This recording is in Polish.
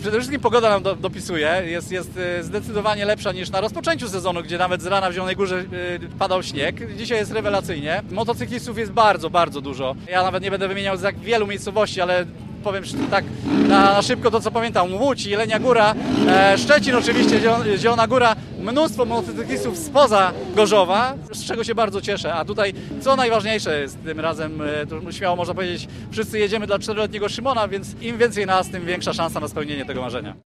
Przede wszystkim pogoda nam dopisuje, jest zdecydowanie lepsza niż na rozpoczęciu sezonu, gdzie nawet z rana w Zielonej Górze padał śnieg. Dzisiaj jest rewelacyjnie. Motocyklistów jest bardzo, bardzo dużo. Ja nawet nie będę wymieniał z jak wielu miejscowości, ale powiem tak na szybko to, co pamiętam. Łódź, Jelenia Góra, Szczecin oczywiście, Zielona Góra, mnóstwo motocyklistów spoza Gorzowa, z czego się bardzo cieszę. A tutaj, co najważniejsze jest tym razem, to śmiało można powiedzieć, wszyscy jedziemy dla 4-letniego Szymona, więc im więcej nas, tym większa szansa na spełnienie tego marzenia.